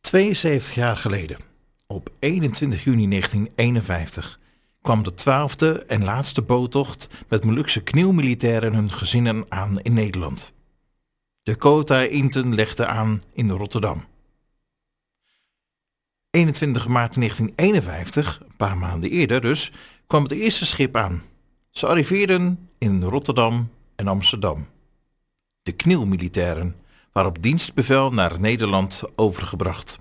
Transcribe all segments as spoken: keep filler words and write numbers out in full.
tweeënzeventig jaar geleden, op eenentwintig juni negentien eenenvijftig, kwam de twaalfde en laatste boottocht met Molukse knielmilitairen en hun gezinnen aan in Nederland. De Kota Inten legde aan in Rotterdam. eenentwintig maart negentien eenenvijftig, een paar maanden eerder dus, kwam het eerste schip aan. Ze arriveerden in Rotterdam en Amsterdam. De knielmilitairen waren op dienstbevel naar Nederland overgebracht.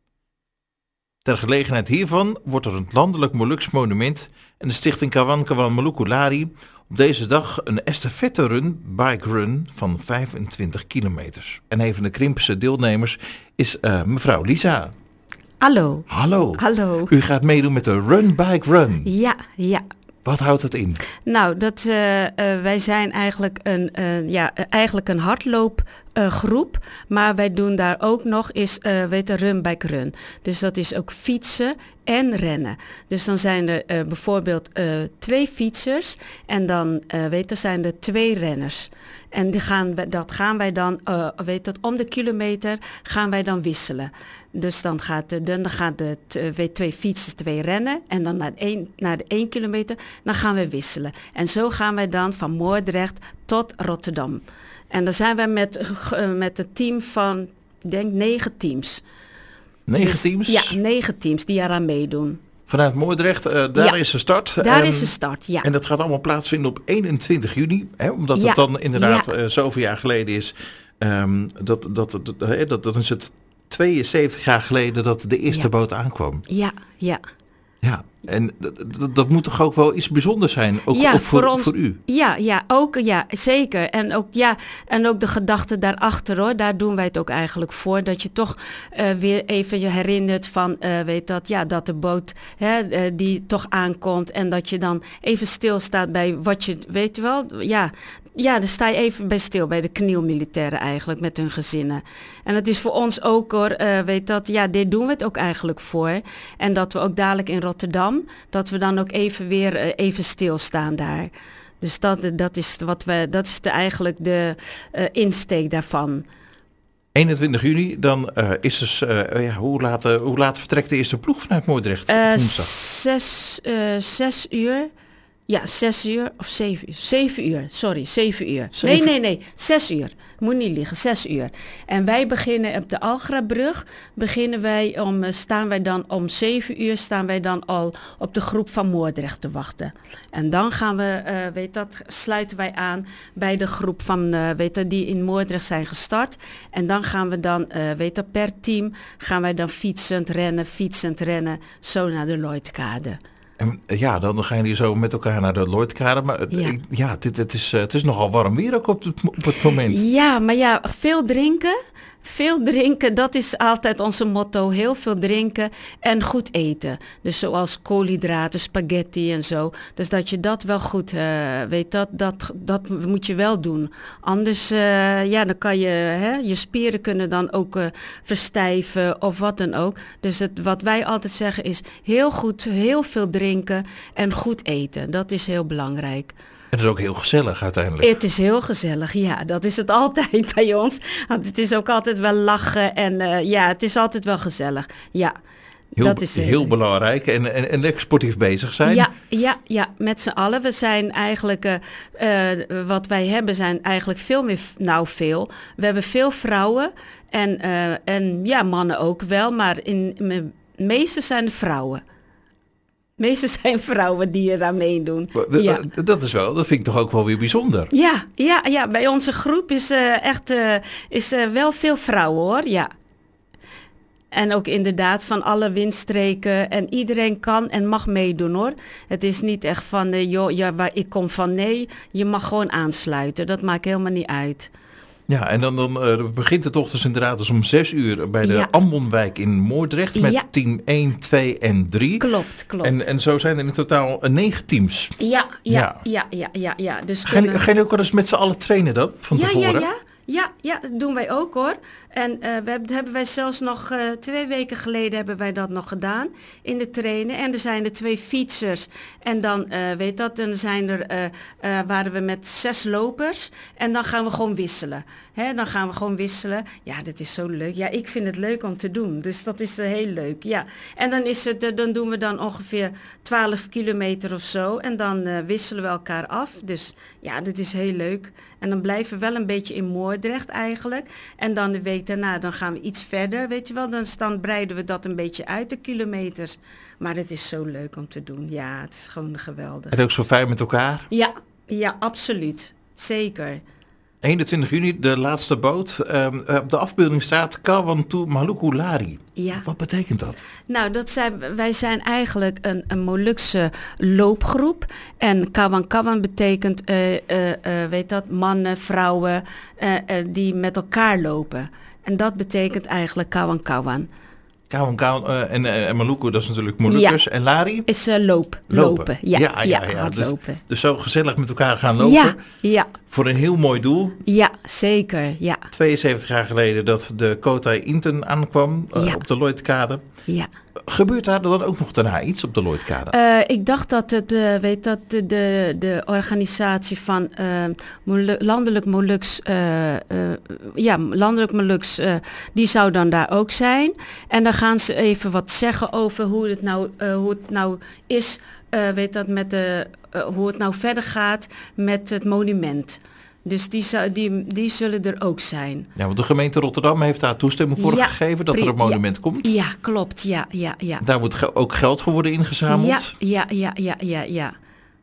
Ter gelegenheid hiervan wordt er een landelijk Moluks monument en de stichting Kawan Kawan Maluku Lari op deze dag een estafette run, bike run van vijfentwintig kilometers. En een van de Krimpse deelnemers is uh, mevrouw Lisa. Hallo. Hallo. Hallo. U gaat meedoen met de Run Bike Run. Ja, ja. Wat houdt het in? Nou, dat, uh, uh, wij zijn eigenlijk een, uh, ja, eigenlijk een hardloopgroep. Uh, maar wij doen daar ook nog is, uh, weet je, Run Bike Run. Dus dat is ook fietsen en rennen. Dus dan zijn er uh, bijvoorbeeld uh, twee fietsers en dan uh, weet je, zijn er twee renners. En die gaan, dat gaan wij dan, uh, weet dat, om de kilometer gaan wij dan wisselen. Dus dan gaat de, dan gaat de t, twee fietsers, twee rennen. En dan naar de, één, naar de één kilometer, dan gaan we wisselen. En zo gaan wij dan van Moordrecht tot Rotterdam. En dan zijn wij met, uh, met een team van, ik denk, negen teams. Negen dus, teams? Ja, negen teams die eraan meedoen. Vanuit Moordrecht, uh, daar ja, is de start. Daar en, is de start, ja. En dat gaat allemaal plaatsvinden op eenentwintig juni. Hè, omdat ja, het dan inderdaad ja. uh, zoveel jaar geleden is. Um, dat, dat, dat, dat, dat, dat is het tweeënzeventig jaar geleden dat de eerste ja. boot aankwam. Ja, ja. Ja, en dat, dat, dat moet toch ook wel iets bijzonders zijn, ook, ja, ook voor, voor, ons, voor u? Ja, ja, ook, ja, zeker. En ook, ja, en ook de gedachte daarachter, hoor. Daar doen wij het ook eigenlijk voor. Dat je toch uh, weer even je herinnert van, uh, weet dat, ja, dat de boot hè, uh, die toch aankomt. En dat je dan even stilstaat bij wat je, weet je wel, ja... Ja, daar sta je even bij stil, bij de knielmilitairen eigenlijk, met hun gezinnen. En het is voor ons ook, hoor, uh, weet dat, ja, dit doen we het ook eigenlijk voor. En dat we ook dadelijk in Rotterdam, dat we dan ook even weer uh, even stilstaan daar. Dus dat, dat is wat we, dat is de, eigenlijk de uh, insteek daarvan. eenentwintig juni, dan uh, is dus, uh, ja, hoe, laat, uh, hoe laat vertrekt de eerste ploeg vanuit Moordrecht? Uh, zes, uh, zes uur. Ja, zes uur of zeven uur. Zeven uur, sorry, zeven uur. Zeven... Nee, nee, nee, zes uur. Moet niet liggen, zes uur. En wij beginnen op de Algrabrug, beginnen wij om, staan wij dan om zeven uur, staan wij dan al op de groep van Moordrecht te wachten. En dan gaan we, uh, weet dat, sluiten wij aan bij de groep van, uh, weet dat, die in Moordrecht zijn gestart. En dan gaan we dan, uh, weet dat, per team gaan wij dan fietsend rennen, fietsend rennen, zo naar de Lloydkade. En ja, dan gaan jullie zo met elkaar naar de Lloydkade. Maar ja, ja het, het, is, het is nogal warm weer ook op het, op het moment. Ja, maar ja, veel drinken. Veel drinken, dat is altijd onze motto. Heel veel drinken en goed eten. Dus zoals koolhydraten, spaghetti en zo. Dus dat je dat wel goed uh, weet, dat, dat, dat moet je wel doen. Anders, uh, ja, dan kan je, hè, je spieren kunnen dan ook uh, verstijven of wat dan ook. Dus het, wat wij altijd zeggen is heel goed, heel veel drinken en goed eten. Dat is heel belangrijk. Het is ook heel gezellig uiteindelijk. Het is heel gezellig, ja. Dat is het altijd bij ons. Want het is ook altijd wel lachen en uh, ja, het is altijd wel gezellig. Ja, heel, dat is heel belangrijk en, en, en lekker sportief bezig zijn. Ja, ja, ja, met z'n allen. We zijn eigenlijk, uh, uh, wat wij hebben zijn eigenlijk veel meer, nou veel. We hebben veel vrouwen en, uh, en ja, mannen ook wel. Maar in, in de meeste zijn de vrouwen. Meestal zijn vrouwen die eraan meedoen. Ja. Dat is wel, dat vind ik toch ook wel weer bijzonder. Ja, ja, ja, bij onze groep is uh, echt uh, is, uh, wel veel vrouwen, hoor. Ja. En ook inderdaad van alle windstreken. En iedereen kan en mag meedoen, hoor. Het is niet echt van, uh, joh, ja, waar ik kom van, nee. Je mag gewoon aansluiten. Dat maakt helemaal niet uit. Ja, en dan, dan uh, begint de tocht dus inderdaad dus om zes uur bij de ja. Ambonwijk in Moordrecht met ja. team één, twee en drie. Klopt, klopt. En, en zo zijn er in totaal uh, negen teams. Ja, ja, ja, ja, ja. ja. Dus gaan, kunnen... gaan jullie ook wel eens met z'n allen trainen dan, van ja, tevoren? Ja, ja. Ja, ja, dat doen wij ook, hoor. En uh, we hebben, hebben wij zelfs nog uh, twee weken geleden hebben wij dat nog gedaan in de trainen. En er zijn er twee fietsers. En dan uh, weet dat, dan zijn er, uh, uh, waren we met zes lopers. En dan gaan we gewoon wisselen. Hè, dan gaan we gewoon wisselen. Ja, dat is zo leuk. Ja, ik vind het leuk om te doen. Dus dat is uh, heel leuk. Ja. En dan is het, uh, dan doen we dan ongeveer twaalf kilometer of zo. En dan uh, wisselen we elkaar af. Dus ja, dat is heel leuk. En dan blijven we wel een beetje in Moordrecht eigenlijk. En dan de week daarna, dan gaan we iets verder, weet je wel. Dan, dan breiden we dat een beetje uit, de kilometers. Maar het is zo leuk om te doen. Ja, het is gewoon geweldig. En ook zo fijn met elkaar? Ja, ja, absoluut. Zeker. eenentwintig juni, de laatste boot. Um, op de afbeelding staat Kawantu Maluku Lari. Ja. Wat betekent dat? Nou, dat zijn, wij zijn eigenlijk een, een Molukse loopgroep. En Kawan Kawan betekent, uh, uh, uh, weet dat, mannen, vrouwen uh, uh, die met elkaar lopen. En dat betekent eigenlijk Kawan Kawan. Kawan Kawan uh, en, uh, en Maluku, dat is natuurlijk Molukkers. Ja. En Lari? Is uh, loop, lopen. lopen. Ja, ja, ja, ja, ja. Dus, dus zo gezellig met elkaar gaan lopen. Ja, ja. Voor een heel mooi doel. Ja, zeker, ja. tweeënzeventig jaar geleden dat de Kotay Inten aankwam uh, ja. op de Lloydkade. Ja. Gebeurt daar dan ook nog daarna iets op de Lloydkade? Uh, ik dacht dat het, uh, weet dat de, de, de organisatie van uh, Molu- landelijk Moluks, uh, uh, ja, landelijk Moluks, uh, die zou dan daar ook zijn. En dan gaan ze even wat zeggen over hoe het nou, uh, hoe het nou is, uh, weet dat met de, uh, hoe het nou verder gaat met het monument. Dus die, zou, die, die zullen er ook zijn. Ja, want de gemeente Rotterdam heeft daar toestemming voor ja, gegeven dat pri- er een monument ja, komt. Ja, klopt. Ja, ja, ja. Daar moet ge- ook geld voor worden ingezameld. Ja, ja, ja, ja, ja. ja.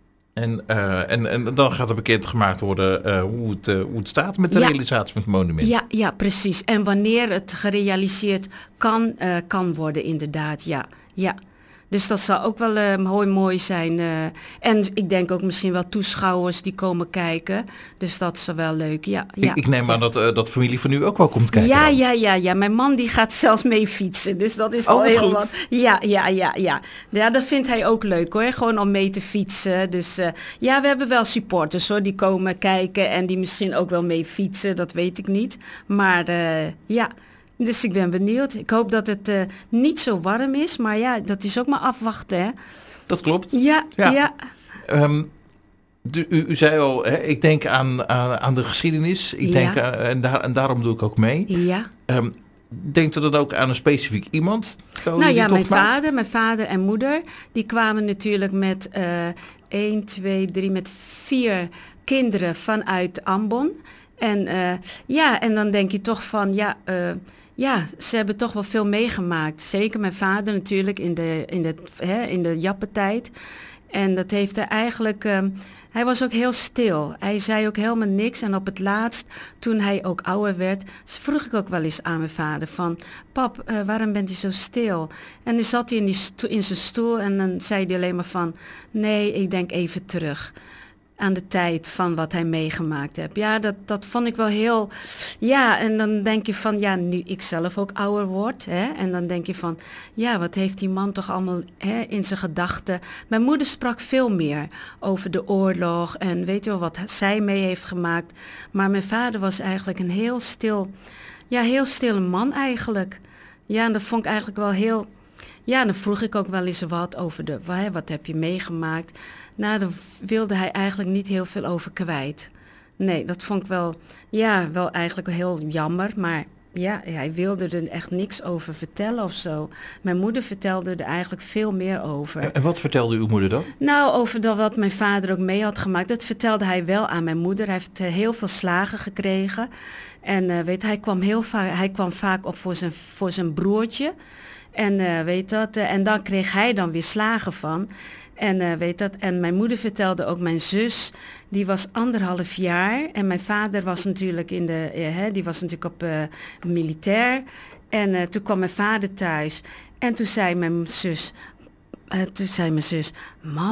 En, uh, en, en dan gaat er bekendgemaakt worden uh, hoe, het, uh, hoe het staat met de ja. realisatie van het monument. Ja, ja, precies. En wanneer het gerealiseerd kan, uh, kan worden inderdaad, ja. ja. Dus dat zal ook wel uh, mooi, mooi zijn. Uh, en ik denk ook misschien wel toeschouwers die komen kijken. Dus dat is wel leuk, ja. ja. Ik, ik neem aan dat, uh, dat familie van u ook wel komt kijken. Ja, dan. ja, ja, ja. Mijn man die gaat zelfs mee fietsen. Dus dat is oh, al heel goed. wat. Ja, ja, ja, ja. Ja, dat vindt hij ook leuk hoor. Gewoon om mee te fietsen. Dus uh, ja, we hebben wel supporters hoor. Die komen kijken en die misschien ook wel mee fietsen. Dat weet ik niet. Maar uh, ja... Dus ik ben benieuwd. Ik hoop dat het uh, niet zo warm is. Maar ja, dat is ook maar afwachten, hè? Dat klopt. Ja, ja. ja. Um, de, u, u zei al, hè, ik denk aan, aan, aan de geschiedenis. Ik ja. denk, uh, en, daar, en daarom doe ik ook mee. Ja. Um, denkt u dan ook aan een specifiek iemand? Nou ja, mijn vader, mijn vader en moeder. Die kwamen natuurlijk met uh, één, twee, drie, met vier kinderen vanuit Ambon. En uh, ja, en dan denk je toch van, ja... Uh, Ja, ze hebben toch wel veel meegemaakt. Zeker mijn vader natuurlijk in de, in de, hè, in de jappentijd. En dat heeft er eigenlijk... Um, hij was ook heel stil. Hij zei ook helemaal niks. En op het laatst, toen hij ook ouder werd... vroeg ik ook wel eens aan mijn vader van... Pap, uh, waarom bent u zo stil? En dan zat hij in, die sto- in zijn stoel en dan zei hij alleen maar van... Nee, ik denk even terug... aan de tijd van wat hij meegemaakt heeft. Ja, dat, dat vond ik wel heel... Ja, en dan denk je van... Ja, nu ik zelf ook ouder word. Hè, en dan denk je van... Ja, wat heeft die man toch allemaal hè, in zijn gedachten. Mijn moeder sprak veel meer over de oorlog. En weet je wel wat zij mee heeft gemaakt. Maar mijn vader was eigenlijk een heel stil... Ja, heel stille man eigenlijk. Ja, en dat vond ik eigenlijk wel heel... Ja, dan vroeg ik ook wel eens wat over de... Hè, wat heb je meegemaakt... Nou, daar wilde hij eigenlijk niet heel veel over kwijt. Nee, dat vond ik wel, ja, wel eigenlijk heel jammer. Maar ja, hij wilde er echt niks over vertellen of zo. Mijn moeder vertelde er eigenlijk veel meer over. En wat vertelde uw moeder dan? Nou, over dat wat mijn vader ook mee had gemaakt. Dat vertelde hij wel aan mijn moeder. Hij heeft uh, heel veel slagen gekregen. En uh, weet, hij kwam heel vaak, hij kwam vaak op voor zijn, voor zijn broertje. En uh, weet dat, uh, en dan kreeg hij dan weer slagen van... En uh, weet dat, en mijn moeder vertelde ook, mijn zus, die was anderhalf jaar. En mijn vader was natuurlijk in de, uh, hè, die was natuurlijk op uh, militair. En uh, toen kwam mijn vader thuis. En toen zei mijn zus, uh, toen zei mijn zus, mam,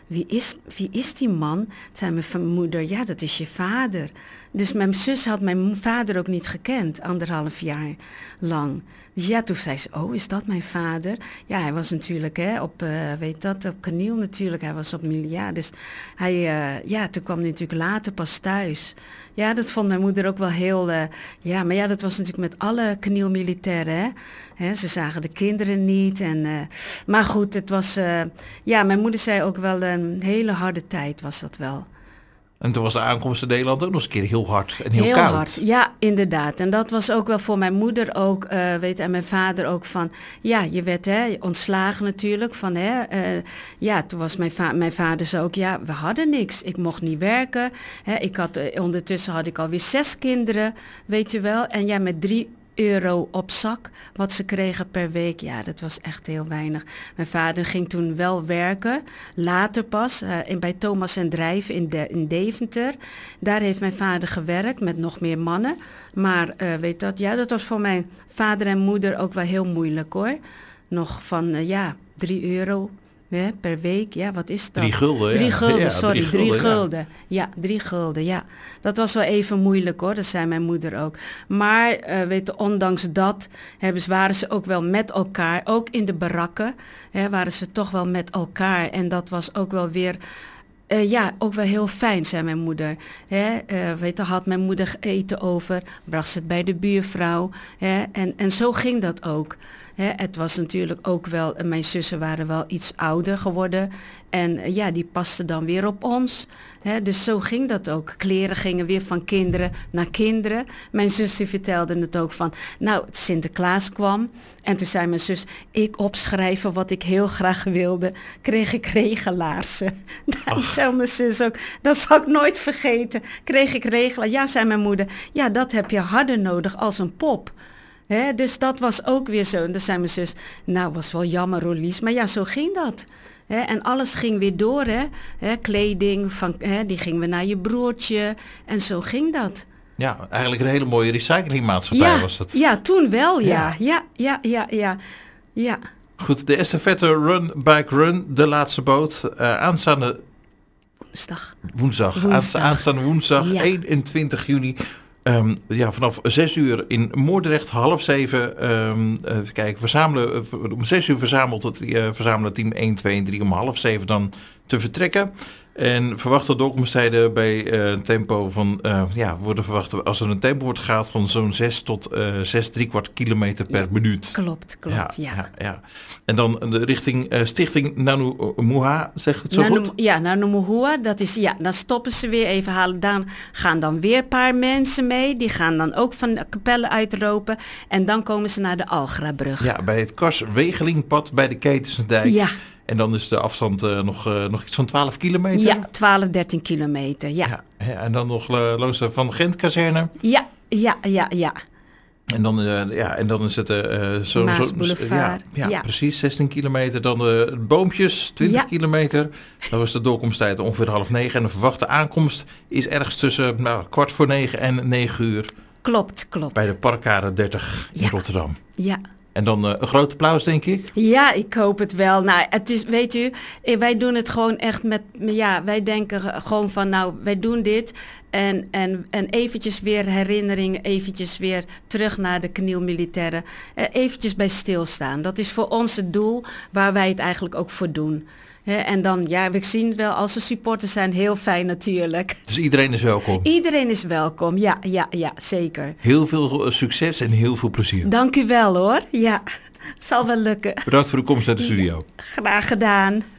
wie is, wie is die man? Toen zei mijn v- moeder, ja, dat is je vader. Dus mijn zus had mijn mo- vader ook niet gekend, anderhalf jaar lang. Dus ja, toen zei ze, oh, is dat mijn vader? Ja, hij was natuurlijk hè, op, uh, weet dat, op Kaniel natuurlijk. Hij was op Milia. Dus hij, uh, ja, toen kwam hij natuurlijk later pas thuis. Ja, dat vond mijn moeder ook wel heel... Uh, ja, maar ja, dat was natuurlijk met alle Kaniel-militairen, hè. Hè, ze zagen de kinderen niet. En, uh, maar goed, het was... Uh, ja, mijn moeder zei ook wel een hele harde tijd was dat wel. En toen was de aankomst in Nederland ook nog eens een keer heel hard en heel, heel koud. Hard, ja, inderdaad. En dat was ook wel voor mijn moeder ook, uh, weet en mijn vader ook van... Ja, je werd hè, ontslagen natuurlijk van... Hè, uh, ja, toen was mijn, va- mijn vader zo ook... Ja, we hadden niks. Ik mocht niet werken. Hè, ik had, uh, ondertussen had ik alweer zes kinderen, weet je wel. En ja, met drie euro op zak, wat ze kregen per week. Ja, dat was echt heel weinig. Mijn vader ging toen wel werken, later pas, uh, in, bij Thomas en Drijven in, de, in Deventer. Daar heeft mijn vader gewerkt met nog meer mannen. Maar uh, weet dat, ja, dat was voor mijn vader en moeder ook wel heel moeilijk hoor. Nog van, uh, ja, drie euro... Ja, per week, ja, wat is dat? Drie gulden, ja. Drie gulden, ja, sorry, drie drie gulden. gulden. Ja. ja, drie gulden, ja. Dat was wel even moeilijk hoor, dat zei mijn moeder ook. Maar, uh, weet je, ondanks dat hebben ze, waren ze ook wel met elkaar, ook in de barakken, hè, waren ze toch wel met elkaar. En dat was ook wel weer... Uh, ja, ook wel heel fijn, zei mijn moeder. Hè, uh, weet je, had mijn moeder eten over, bracht ze het bij de buurvrouw. Hè, en, en zo ging dat ook. Hè, het was natuurlijk ook wel, mijn zussen waren wel iets ouder geworden. En uh, ja, die pasten dan weer op ons. Hè, dus zo ging dat ook. Kleren gingen weer van kinderen naar kinderen. Mijn zus die vertelde het ook van, nou, Sinterklaas kwam. En toen zei mijn zus, ik opschrijven wat ik heel graag wilde. Kreeg ik regelaarzen. Dat zei mijn zus ook. Dat zal ik nooit vergeten. Kreeg ik regelaarzen. Ja, zei mijn moeder. Ja, dat heb je harder nodig als een pop. Hè, dus dat was ook weer zo. En toen zei mijn zus, nou, was wel jammer, Rolies. Maar ja, zo ging dat. Hè, en alles ging weer door, hè. Hè, kleding, van, hè, die ging weer naar je broertje. En zo ging dat. Ja, eigenlijk een hele mooie recyclingmaatschappij ja, was dat. Ja, toen wel, ja. Ja. Ja, ja, ja, ja. ja. Goed, de estafette Run Bike Run, de laatste boot. Uh, aanstaande woensdag. Woensdag. woensdag. Aanstaande woensdag, ja. eenentwintig juni. Um, ja, vanaf zes uur in Moordrecht, half zeven. Um, even kijken, verzamelen, uh, om zes uur verzamelt het uh, verzamelen team één, twee en drie om half zeven dan te vertrekken. En verwachte doorkomsttijden bij uh, een tempo van, uh, ja, worden verwacht als er een tempo wordt gehaald van zo'n zes tot uh, zes driekwart kilometer per ja, minuut. Klopt, klopt, ja. ja, ja. ja. En dan de richting uh, Stichting Nanu Muha, zeg ik het zo Nanu, goed? Ja, Nanu Muhua, dat is, ja, dan stoppen ze weer even halen. Dan gaan dan weer een paar mensen mee. Die gaan dan ook van de Capelle uitlopen. En dan komen ze naar de Algrabrug. Ja, bij het Kars-Wegelingpad bij de Ketensendijk. Ja. En dan is de afstand uh, nog, uh, nog iets van twaalf kilometer? Ja, twaalf, dertien kilometer, ja. ja, ja en dan nog uh, langs de Van de Gent-kazerne? Ja, ja, ja, ja. En dan, uh, ja, en dan is het uh, zo, Maasboulevard. Zo, ja, ja, ja, precies, zestien kilometer. Dan de boompjes, twintig ja. kilometer. Dan was de doorkomsttijd ongeveer half negen. En de verwachte aankomst is ergens tussen nou, kwart voor negen en negen uur. Klopt, klopt. Bij de Parkkade dertig in ja. Rotterdam. Ja. En dan uh, een groot applaus, denk ik? Ja, ik hoop het wel. Nou, het is, weet u, wij doen het gewoon echt met, ja, wij denken gewoon van, nou, wij doen dit. En, en, en eventjes weer herinnering, eventjes weer terug naar de Knielmilitairen. Eventjes bij stilstaan. Dat is voor ons het doel waar wij het eigenlijk ook voor doen. He, en dan, ja, we zien wel, als ze supporters zijn, heel fijn natuurlijk. Dus iedereen is welkom? Iedereen is welkom, ja, ja, ja, zeker. Heel veel succes en heel veel plezier. Dank u wel hoor, ja, zal wel lukken. Bedankt voor de komst naar de studio. Ja, graag gedaan.